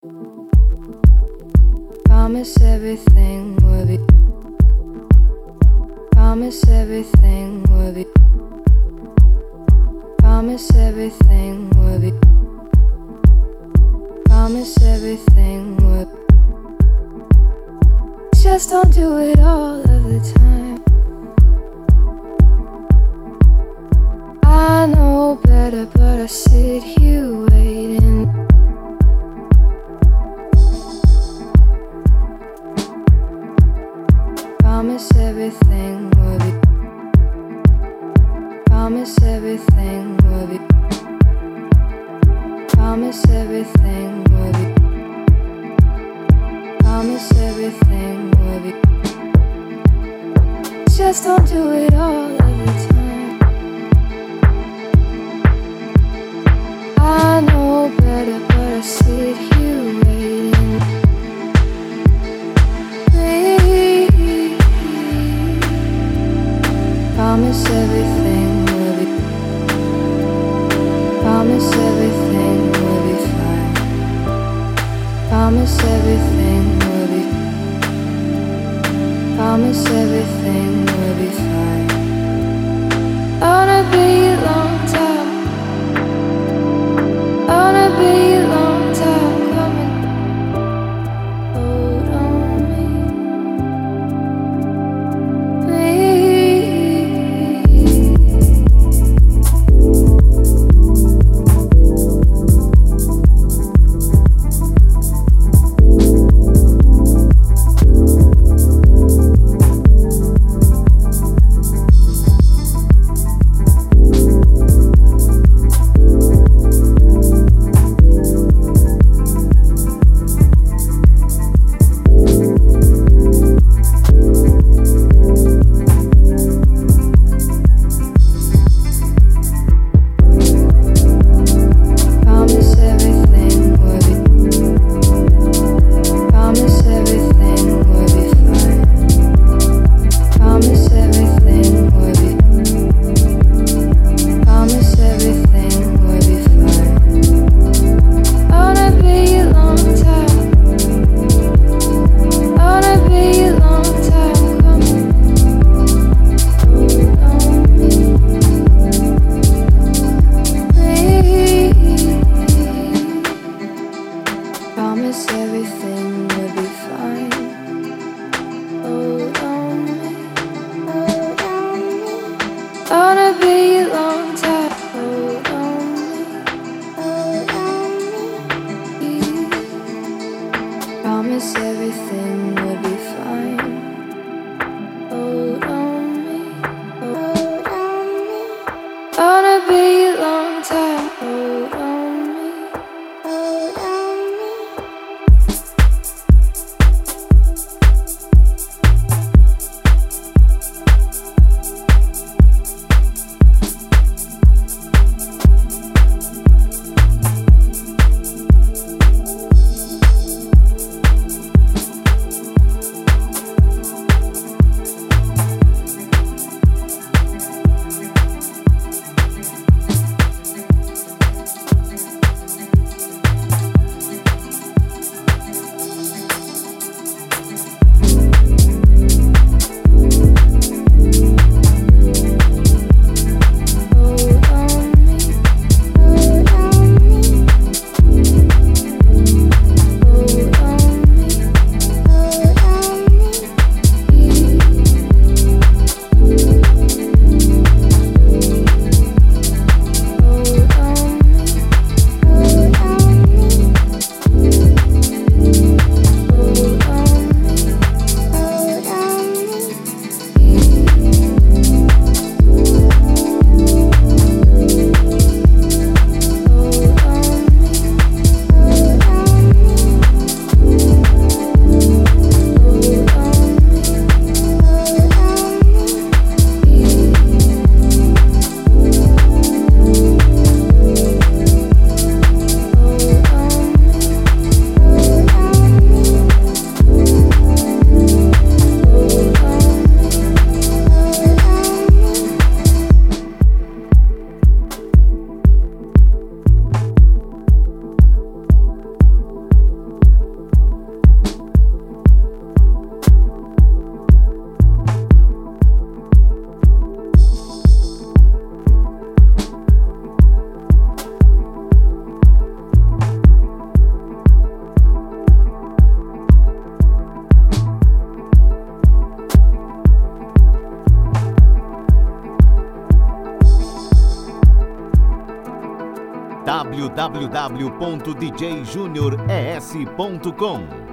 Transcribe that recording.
Promise everything will be. Promise everything will be. Promise everything will be. Promise everything will be. Just don't do it all of the time. I know better, but I sit here waiting. Promise everything will be. Promise everything will be. Promise everything will be. Promise everything will be. Just don't do it all of the time. I know better, but I sit here waiting. Please. Promise everything will be. Promise everything will be fine. Promise everything will be. Promise everything will be fine. Wanna be a long time. Wanna be a long time coming. Hold on me, please. Promise everything will be. Promise everything will be fine. Promise everything will be. Promise everything will be fine. Wanna be a long time. Wanna be a long time coming. Hold on me, please. Promise everything will be fine. Hold on me, hold on me. Wanna be a long time. Hold on me, hold on me. Promise everything will be fine. Hold on me, hold on me. Wanna be a long time. Hold on me, hold on me. www.djjuniores.com.